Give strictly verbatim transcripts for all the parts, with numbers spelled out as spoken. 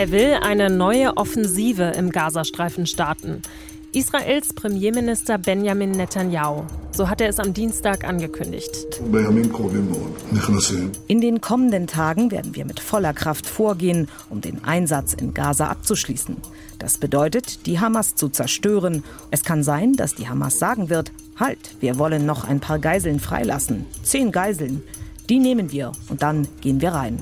Er will eine neue Offensive im Gazastreifen starten. Israels Premierminister Benjamin Netanyahu. So hat er es am Dienstag angekündigt. In den kommenden Tagen werden wir mit voller Kraft vorgehen, um den Einsatz in Gaza abzuschließen. Das bedeutet, die Hamas zu zerstören. Es kann sein, dass die Hamas sagen wird, halt, wir wollen noch ein paar Geiseln freilassen. Zehn Geiseln. Die nehmen wir und dann gehen wir rein.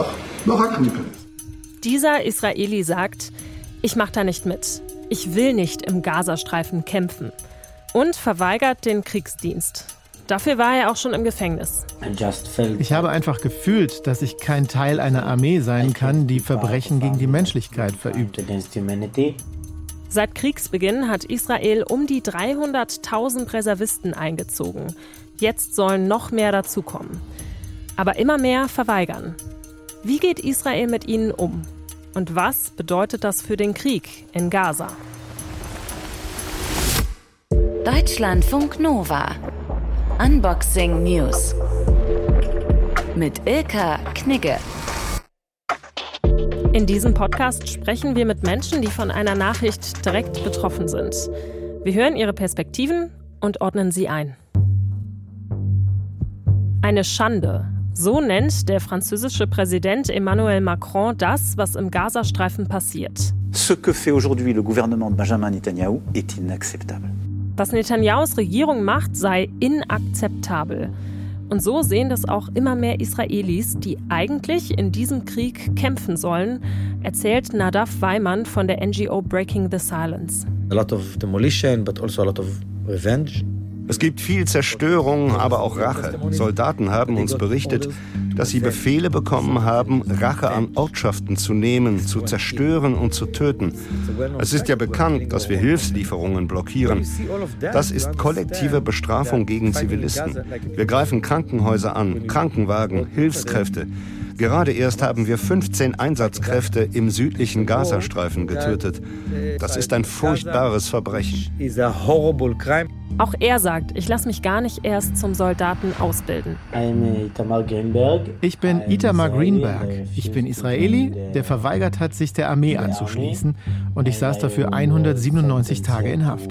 Dieser Israeli sagt, ich mache da nicht mit. Ich will nicht im Gazastreifen kämpfen. Und verweigert den Kriegsdienst. Dafür war er auch schon im Gefängnis. Ich habe einfach gefühlt, dass ich kein Teil einer Armee sein kann, die Verbrechen gegen die Menschlichkeit verübt. Seit Kriegsbeginn hat Israel um die dreihunderttausend Reservisten eingezogen. Jetzt sollen noch mehr dazukommen. Aber immer mehr verweigern. Wie geht Israel mit ihnen um? Und was bedeutet das für den Krieg in Gaza? Deutschlandfunk Nova. Unboxing News. Mit Ilka Knigge. In diesem Podcast sprechen wir mit Menschen, die von einer Nachricht direkt betroffen sind. Wir hören ihre Perspektiven und ordnen sie ein. Eine Schande. So nennt der französische Präsident Emmanuel Macron das, was im Gazastreifen passiert. Ce que fait aujourd'hui le gouvernement de Benjamin Netanyahu est inacceptable. Was Netanyahus Regierung macht, sei inakzeptabel. Und so sehen das auch immer mehr Israelis, die eigentlich in diesem Krieg kämpfen sollen, erzählt Nadav Weimann von der N G O Breaking the Silence. A lot of demolition, but also a lot of revenge. Es gibt viel Zerstörung, aber auch Rache. Soldaten haben uns berichtet, dass sie Befehle bekommen haben, Rache an Ortschaften zu nehmen, zu zerstören und zu töten. Es ist ja bekannt, dass wir Hilfslieferungen blockieren. Das ist kollektive Bestrafung gegen Zivilisten. Wir greifen Krankenhäuser an, Krankenwagen, Hilfskräfte. Gerade erst haben wir fünfzehn Einsatzkräfte im südlichen Gazastreifen getötet. Das ist ein furchtbares Verbrechen. Auch er sagt, ich lasse mich gar nicht erst zum Soldaten ausbilden. Ich bin Itamar Greenberg. Ich bin Israeli, der verweigert hat, sich der Armee anzuschließen. Und ich saß dafür hundertsiebenundneunzig Tage in Haft.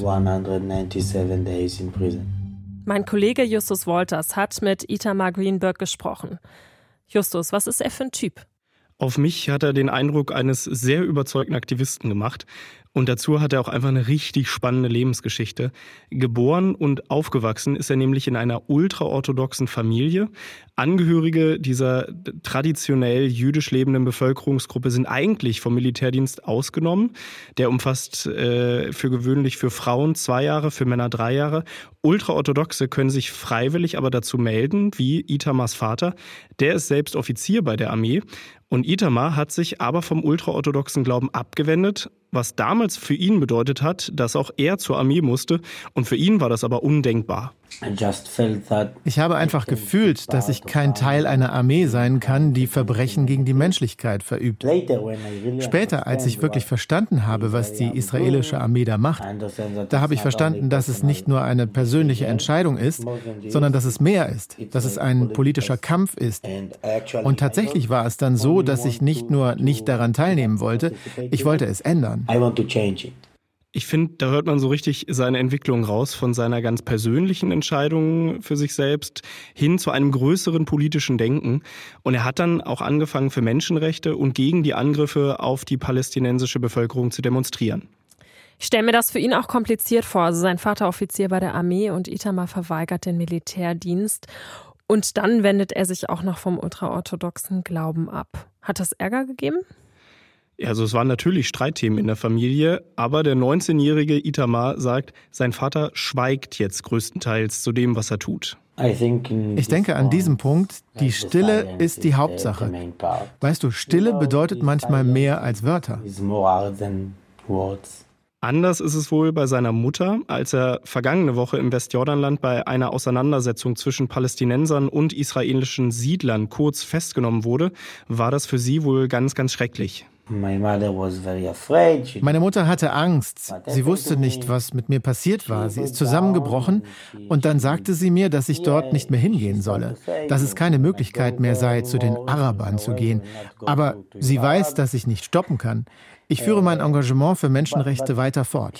Mein Kollege Justus Wolters hat mit Itamar Greenberg gesprochen. Justus, was ist er für ein Typ? Auf mich hat er den Eindruck eines sehr überzeugten Aktivisten gemacht. Und dazu hat er auch einfach eine richtig spannende Lebensgeschichte. Geboren und aufgewachsen ist er nämlich in einer ultraorthodoxen Familie. Angehörige dieser traditionell jüdisch lebenden Bevölkerungsgruppe sind eigentlich vom Militärdienst ausgenommen. Der umfasst äh, für gewöhnlich für Frauen zwei Jahre, für Männer drei Jahre. Ultraorthodoxe können sich freiwillig aber dazu melden, wie Itamars Vater. Der ist selbst Offizier bei der Armee. Und Itamar hat sich aber vom ultraorthodoxen Glauben abgewendet, was damals für ihn bedeutet hat, dass auch er zur Armee musste. Und für ihn war das aber undenkbar. Ich habe einfach gefühlt, dass ich kein Teil einer Armee sein kann, die Verbrechen gegen die Menschlichkeit verübt. Später, als ich wirklich verstanden habe, was die israelische Armee da macht, da habe ich verstanden, dass es nicht nur eine persönliche Entscheidung ist, sondern dass es mehr ist, dass es ein politischer Kampf ist. Und tatsächlich war es dann so, dass ich nicht nur nicht daran teilnehmen wollte, ich wollte es ändern. Ich finde, da hört man so richtig seine Entwicklung raus, von seiner ganz persönlichen Entscheidung für sich selbst hin zu einem größeren politischen Denken. Und er hat dann auch angefangen, für Menschenrechte und gegen die Angriffe auf die palästinensische Bevölkerung zu demonstrieren. Ich stelle mir das für ihn auch kompliziert vor. Also sein Vater Offizier bei der Armee und Itamar verweigert den Militärdienst. Und dann wendet er sich auch noch vom ultraorthodoxen Glauben ab. Hat das Ärger gegeben? Ja, also es waren natürlich Streitthemen in der Familie, aber der neunzehnjährige Itamar sagt, sein Vater schweigt jetzt größtenteils zu dem, was er tut. Ich denke an diesem Punkt, die Stille ist die Hauptsache. Weißt du, Stille bedeutet manchmal mehr als Wörter. Anders ist es wohl bei seiner Mutter. Als er vergangene Woche im Westjordanland bei einer Auseinandersetzung zwischen Palästinensern und israelischen Siedlern kurz festgenommen wurde, war das für sie wohl ganz, ganz schrecklich. Meine Mutter hatte Angst. Sie wusste nicht, was mit mir passiert war. Sie ist zusammengebrochen und dann sagte sie mir, dass ich dort nicht mehr hingehen solle, dass es keine Möglichkeit mehr sei, zu den Arabern zu gehen. Aber sie weiß, dass ich nicht stoppen kann. Ich führe mein Engagement für Menschenrechte weiter fort.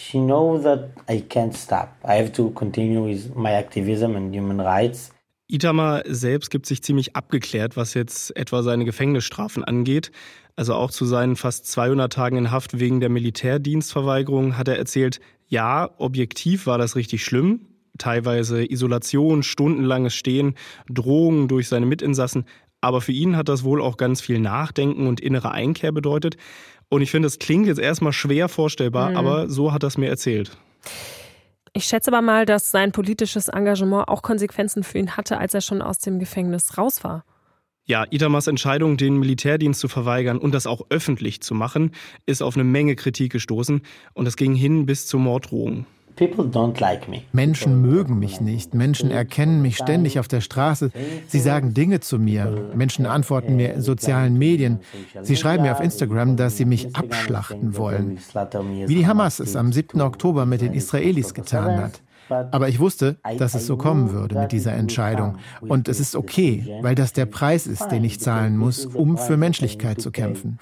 Itamar selbst gibt sich ziemlich abgeklärt, was jetzt etwa seine Gefängnisstrafen angeht. Also auch zu seinen fast zweihundert Tagen in Haft wegen der Militärdienstverweigerung hat er erzählt, ja, objektiv war das richtig schlimm. Teilweise Isolation, stundenlanges Stehen, Drohungen durch seine Mitinsassen. Aber für ihn hat das wohl auch ganz viel Nachdenken und innere Einkehr bedeutet. Und ich finde, das klingt jetzt erstmal schwer vorstellbar, mhm. aber so hat er es mir erzählt. Ich schätze aber mal, dass sein politisches Engagement auch Konsequenzen für ihn hatte, als er schon aus dem Gefängnis raus war. Ja, Itamars Entscheidung, den Militärdienst zu verweigern und das auch öffentlich zu machen, ist auf eine Menge Kritik gestoßen. Und es ging hin bis zu Morddrohungen. Menschen mögen mich nicht. Menschen erkennen mich ständig auf der Straße. Sie sagen Dinge zu mir. Menschen antworten mir in sozialen Medien. Sie schreiben mir auf Instagram, dass sie mich abschlachten wollen. Wie die Hamas es am siebten Oktober mit den Israelis getan hat. Aber ich wusste, dass es so kommen würde mit dieser Entscheidung. Und es ist okay, weil das der Preis ist, den ich zahlen muss, um für Menschlichkeit zu kämpfen.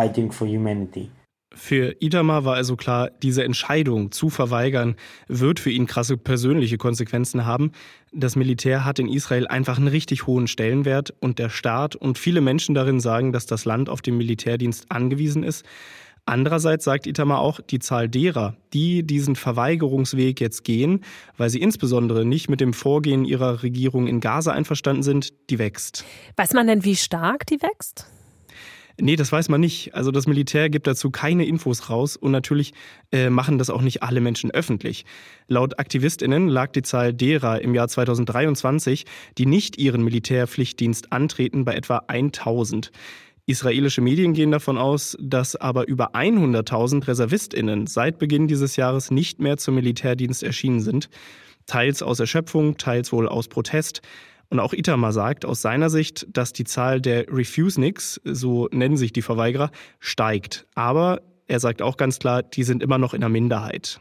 Für Itamar war also klar, diese Entscheidung zu verweigern, wird für ihn krasse persönliche Konsequenzen haben. Das Militär hat in Israel einfach einen richtig hohen Stellenwert und der Staat und viele Menschen darin sagen, dass das Land auf den Militärdienst angewiesen ist. Andererseits sagt Itamar auch, die Zahl derer, die diesen Verweigerungsweg jetzt gehen, weil sie insbesondere nicht mit dem Vorgehen ihrer Regierung in Gaza einverstanden sind, die wächst. Weiß man denn, wie stark die wächst? Nee, das weiß man nicht. Also das Militär gibt dazu keine Infos raus und natürlich äh, machen das auch nicht alle Menschen öffentlich. Laut AktivistInnen lag die Zahl derer im Jahr zweitausenddreiundzwanzig, die nicht ihren Militärpflichtdienst antreten, bei etwa tausend. Israelische Medien gehen davon aus, dass aber über hunderttausend ReservistInnen seit Beginn dieses Jahres nicht mehr zum Militärdienst erschienen sind. Teils aus Erschöpfung, teils wohl aus Protest. Und auch Itamar sagt aus seiner Sicht, dass die Zahl der Refuseniks, so nennen sich die Verweigerer, steigt. Aber er sagt auch ganz klar, die sind immer noch in der Minderheit.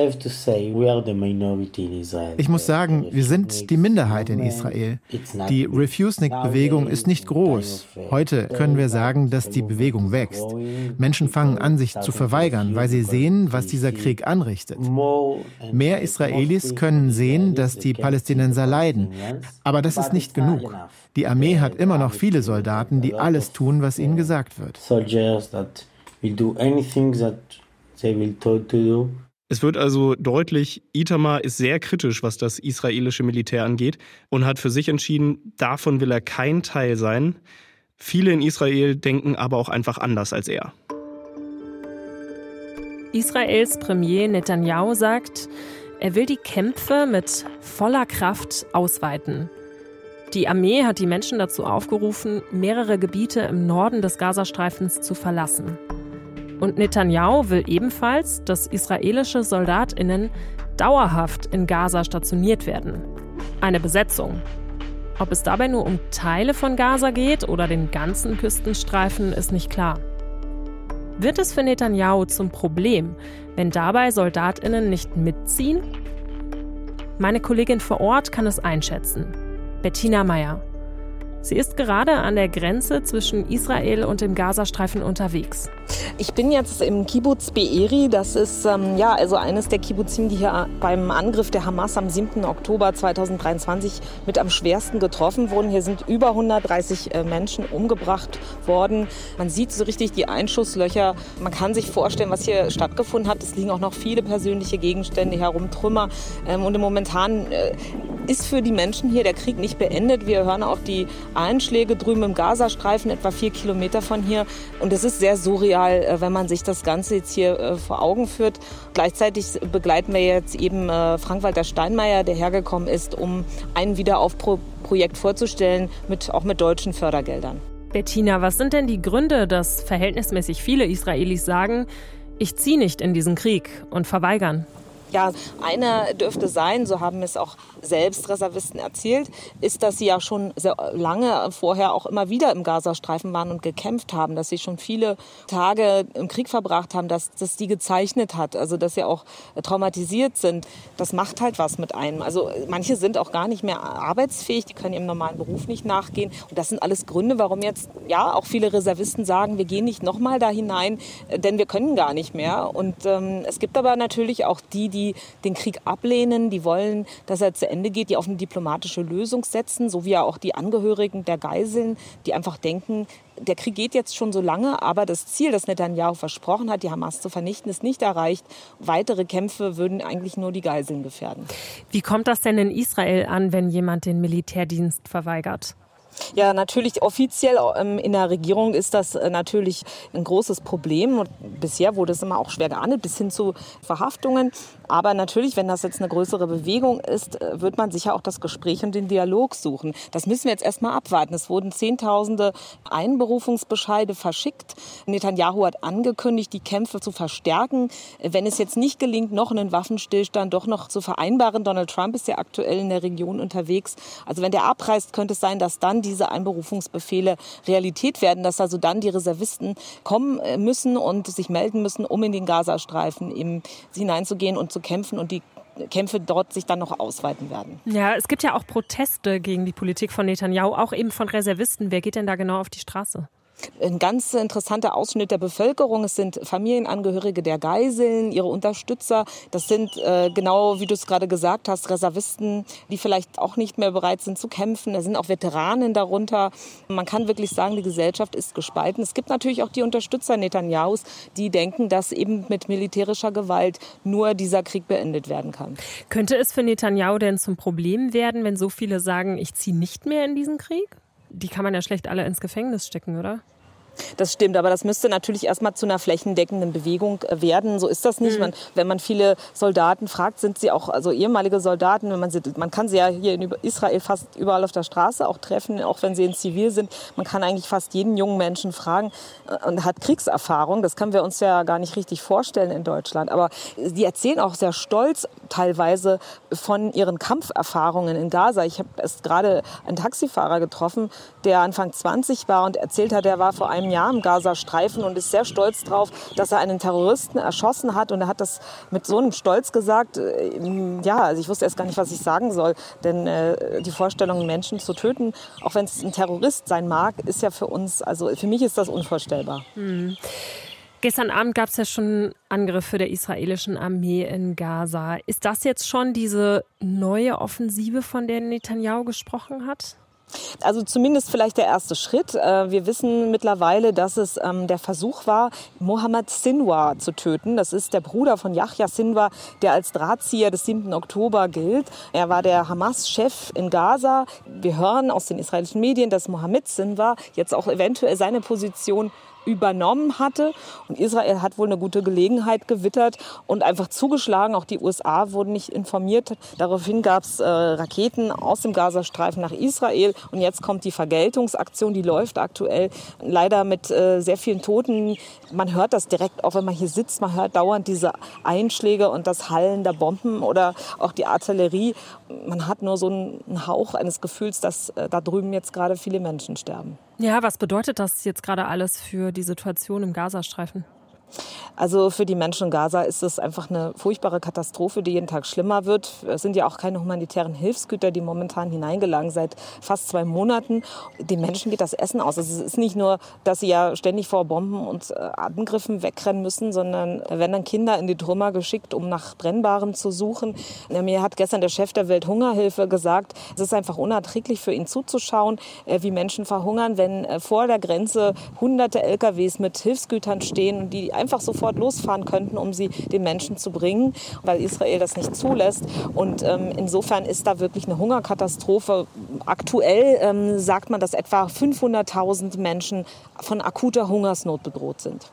Ich muss sagen, wir sind die Minderheit in Israel. Die Refusnik-Bewegung ist nicht groß. Heute können wir sagen, dass die Bewegung wächst. Menschen fangen an, sich zu verweigern, weil sie sehen, was dieser Krieg anrichtet. Mehr Israelis können sehen, dass die Palästinenser leiden. Aber das ist nicht genug. Die Armee hat immer noch viele Soldaten, die alles tun, was ihnen gesagt wird. Es wird also deutlich, Itamar ist sehr kritisch, was das israelische Militär angeht und hat für sich entschieden, davon will er kein Teil sein. Viele in Israel denken aber auch einfach anders als er. Israels Premier Netanyahu sagt, er will die Kämpfe mit voller Kraft ausweiten. Die Armee hat die Menschen dazu aufgerufen, mehrere Gebiete im Norden des Gazastreifens zu verlassen. Und Netanyahu will ebenfalls, dass israelische SoldatInnen dauerhaft in Gaza stationiert werden. Eine Besetzung. Ob es dabei nur um Teile von Gaza geht oder den ganzen Küstenstreifen, ist nicht klar. Wird es für Netanyahu zum Problem, wenn dabei SoldatInnen nicht mitziehen? Meine Kollegin vor Ort kann es einschätzen. Bettina Meyer. Sie ist gerade an der Grenze zwischen Israel und dem Gazastreifen unterwegs. Ich bin jetzt im Kibbuz Be'eri. Das ist ähm, ja also eines der Kibbuzim, die hier beim Angriff der Hamas am siebten Oktober zweitausenddreiundzwanzig mit am schwersten getroffen wurden. Hier sind über hundertdreißig äh, Menschen umgebracht worden. Man sieht so richtig die Einschusslöcher. Man kann sich vorstellen, was hier stattgefunden hat. Es liegen auch noch viele persönliche Gegenstände herum, Trümmer. Ähm, und momentan äh, ist für die Menschen hier der Krieg nicht beendet. Wir hören auch die Einschläge drüben im Gazastreifen, etwa vier Kilometer von hier. Und es ist sehr surreal, wenn man sich das Ganze jetzt hier vor Augen führt. Gleichzeitig begleiten wir jetzt eben Frank-Walter Steinmeier, der hergekommen ist, um ein Wiederaufbauprojekt vorzustellen, mit, auch mit deutschen Fördergeldern. Bettina, was sind denn die Gründe, dass verhältnismäßig viele Israelis sagen, ich ziehe nicht in diesen Krieg und verweigern? Ja, einer dürfte sein, so haben es auch selbst Reservisten erzählt, ist, dass sie ja schon sehr lange vorher auch immer wieder im Gazastreifen waren und gekämpft haben, dass sie schon viele Tage im Krieg verbracht haben, dass das die gezeichnet hat, also dass sie auch traumatisiert sind. Das macht halt was mit einem. Also manche sind auch gar nicht mehr arbeitsfähig, die können ihrem normalen Beruf nicht nachgehen. Und das sind alles Gründe, warum jetzt ja auch viele Reservisten sagen, wir gehen nicht nochmal da hinein, denn wir können gar nicht mehr. Und ähm, es gibt aber natürlich auch die, die den Krieg ablehnen, die wollen, dass er zu Ende geht, die auf eine diplomatische Lösung setzen, so wie auch die Angehörigen der Geiseln, die einfach denken, der Krieg geht jetzt schon so lange, aber das Ziel, das Netanyahu versprochen hat, die Hamas zu vernichten, ist nicht erreicht. Weitere Kämpfe würden eigentlich nur die Geiseln gefährden. Wie kommt das denn in Israel an, wenn jemand den Militärdienst verweigert? Ja, natürlich offiziell in der Regierung ist das natürlich ein großes Problem. Und bisher wurde es immer auch schwer geahndet, bis hin zu Verhaftungen. Aber natürlich, wenn das jetzt eine größere Bewegung ist, wird man sicher auch das Gespräch und den Dialog suchen. Das müssen wir jetzt erstmal abwarten. Es wurden Zehntausende Einberufungsbescheide verschickt. Netanyahu hat angekündigt, die Kämpfe zu verstärken. Wenn es jetzt nicht gelingt, noch einen Waffenstillstand doch noch zu vereinbaren, Donald Trump ist ja aktuell in der Region unterwegs. Also wenn der abreist, könnte es sein, dass dann diese Einberufungsbefehle Realität werden, dass also dann die Reservisten kommen müssen und sich melden müssen, um in den Gazastreifen eben hineinzugehen und zu kämpfen und die Kämpfe dort sich dann noch ausweiten werden. Ja, es gibt ja auch Proteste gegen die Politik von Netanyahu, auch eben von Reservisten. Wer geht denn da genau auf die Straße? Ein ganz interessanter Ausschnitt der Bevölkerung. Es sind Familienangehörige der Geiseln, ihre Unterstützer. Das sind, äh, genau wie du es gerade gesagt hast, Reservisten, die vielleicht auch nicht mehr bereit sind zu kämpfen. Da sind auch Veteranen darunter. Man kann wirklich sagen, die Gesellschaft ist gespalten. Es gibt natürlich auch die Unterstützer Netanyahus, die denken, dass eben mit militärischer Gewalt nur dieser Krieg beendet werden kann. Könnte es für Netanyahu denn zum Problem werden, wenn so viele sagen, ich ziehe nicht mehr in diesen Krieg? Die kann man ja schlecht alle ins Gefängnis stecken, oder? Das stimmt, aber das müsste natürlich erstmal zu einer flächendeckenden Bewegung werden. So ist das nicht. Mhm. Man, wenn man viele Soldaten fragt, sind sie auch also ehemalige Soldaten. Wenn man, sie, man kann sie ja hier in Israel fast überall auf der Straße auch treffen, auch wenn sie in Zivil sind. Man kann eigentlich fast jeden jungen Menschen fragen und hat Kriegserfahrung. Das können wir uns ja gar nicht richtig vorstellen in Deutschland. Aber die erzählen auch sehr stolz teilweise von ihren Kampferfahrungen in Gaza. Ich habe erst gerade einen Taxifahrer getroffen, der Anfang zwanzig war und erzählt hat, er war vor einem Jahr im Gazastreifen und ist sehr stolz darauf, dass er einen Terroristen erschossen hat. Und er hat das mit so einem Stolz gesagt, äh, ja, also ich wusste erst gar nicht, was ich sagen soll. Denn äh, die Vorstellung, Menschen zu töten, auch wenn es ein Terrorist sein mag, ist ja für uns, also für mich ist das unvorstellbar. Hm. Gestern Abend gab es ja schon Angriffe der israelischen Armee in Gaza. Ist das jetzt schon diese neue Offensive, von der Netanyahu gesprochen hat? Also zumindest vielleicht der erste Schritt. Wir wissen mittlerweile, dass es der Versuch war, Mohammed Sinwar zu töten. Das ist der Bruder von Yahya Sinwar, der als Drahtzieher des siebten Oktober gilt. Er war der Hamas-Chef in Gaza. Wir hören aus den israelischen Medien, dass Mohammed Sinwar jetzt auch eventuell seine Position übernommen hatte. Und Israel hat wohl eine gute Gelegenheit gewittert und einfach zugeschlagen. Auch die U S A wurden nicht informiert. Daraufhin gab es äh, Raketen aus dem Gazastreifen nach Israel. Und jetzt kommt die Vergeltungsaktion, die läuft aktuell. Leider mit äh, sehr vielen Toten. Man hört das direkt, auch wenn man hier sitzt. Man hört dauernd diese Einschläge und das Hallen der Bomben oder auch die Artillerie. Man hat nur so einen Hauch eines Gefühls, dass äh, da drüben jetzt gerade viele Menschen sterben. Ja, was bedeutet das jetzt gerade alles für die Situation im Gazastreifen? Also für die Menschen in Gaza ist es einfach eine furchtbare Katastrophe, die jeden Tag schlimmer wird. Es sind ja auch keine humanitären Hilfsgüter, die momentan hineingelangen seit fast zwei Monaten. Den Menschen geht das Essen aus. Also es ist nicht nur, dass sie ja ständig vor Bomben und Angriffen wegrennen müssen, sondern da werden dann Kinder in die Trümmer geschickt, um nach Brennbarem zu suchen. Mir hat gestern der Chef der Welthungerhilfe gesagt, es ist einfach unerträglich für ihn zuzuschauen, wie Menschen verhungern, wenn vor der Grenze hunderte L K Ws mit Hilfsgütern stehen und die einfach sofort losfahren könnten, um sie den Menschen zu bringen, weil Israel das nicht zulässt. Und ähm, insofern ist da wirklich eine Hungerkatastrophe. Aktuell ähm, sagt man, dass etwa fünfhunderttausend Menschen von akuter Hungersnot bedroht sind.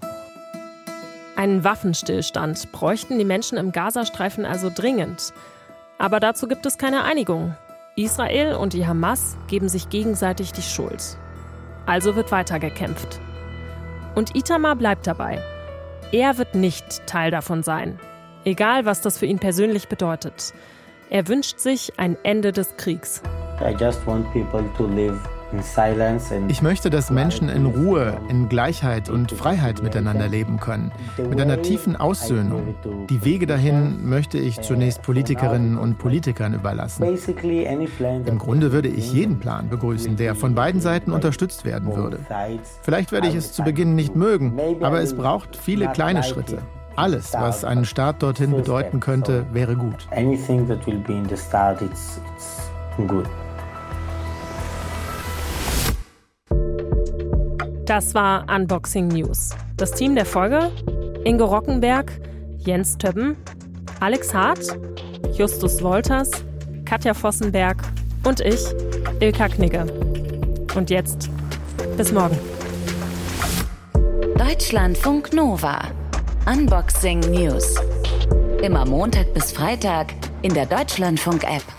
Einen Waffenstillstand bräuchten die Menschen im Gazastreifen also dringend. Aber dazu gibt es keine Einigung. Israel und die Hamas geben sich gegenseitig die Schuld. Also wird weitergekämpft. Und Itamar bleibt dabei. Er wird nicht Teil davon sein. egal was das für ihn persönlich bedeutet. Er wünscht sich ein Ende des Kriegs. Ich möchte, dass Menschen in Ruhe, in Gleichheit und Freiheit miteinander leben können, mit einer tiefen Aussöhnung. Die Wege dahin möchte ich zunächst Politikerinnen und Politikern überlassen. Im Grunde würde ich jeden Plan begrüßen, der von beiden Seiten unterstützt werden würde. Vielleicht werde ich es zu Beginn nicht mögen, aber es braucht viele kleine Schritte. Alles, was einen Start dorthin bedeuten könnte, wäre gut. Das war Unboxing News. Das Team der Folge: Ingo Rockenberg, Jens Többen, Alex Hart, Justus Wolters, Katja Vossenberg und ich, Ilka Knigge. Und jetzt, bis morgen. Deutschlandfunk Nova. Unboxing News. Immer Montag bis Freitag in der Deutschlandfunk-App.